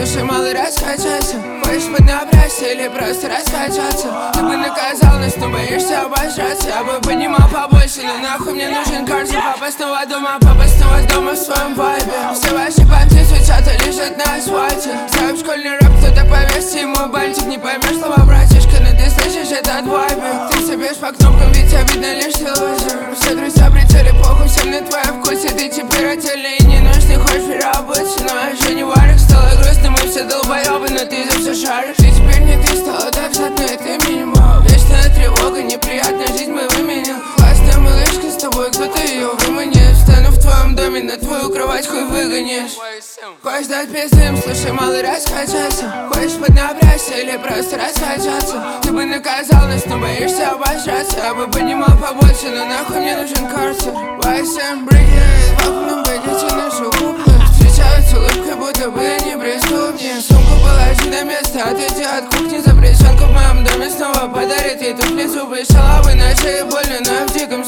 слушай, малый, раскачайся. Хочешь поднапрячься или просто раскачаться? Ты бы наказал нас, но боишься обожраться. Я бы поднимал побольше, но нахуй мне нужен картер. Папа снова дома в своем вайбе. Все ваши понты звучат и лежат на асфальте. Ставим школьный рэп, кто-то повесит ему бантик. Не поймешь слова, братишка, но ты слышишь этот вайбе. Ты все бьешь по кнопкам, ведь обидно лишь лузер. Все друзья прицели, похуй всем на твоем вкусе. Ты теперь отдельный и не нужный, хочешь переработать. Но я же не варик, стало грустно, мы все долбоебы, но ты за все шаришь. Ты теперь не ты, стала так жадно, это минимум. Вечная тревога, неприятная жизнь мы выменял. Классная малышка, с тобой кто-то ее выманит. Встану в твоем доме, на твою кровать хуй выгонишь. Хочешь дать пиздым, слушай, малый, раскачайся. Хочешь поднапрячься или просто раскачаться? Ты бы наказал нас, но боишься обожраться. Я бы поднимал побольше, но нахуй мне нужен картер. YSM бригет, в окном пойдите нашу куплю. Встречают с улыбкой, будто бы я не преступник. Сумку положи на место, отойди от кухни. Запрещенка в моем доме снова подарит ей туфли, зубы, шалавы на шее больно, но я в диком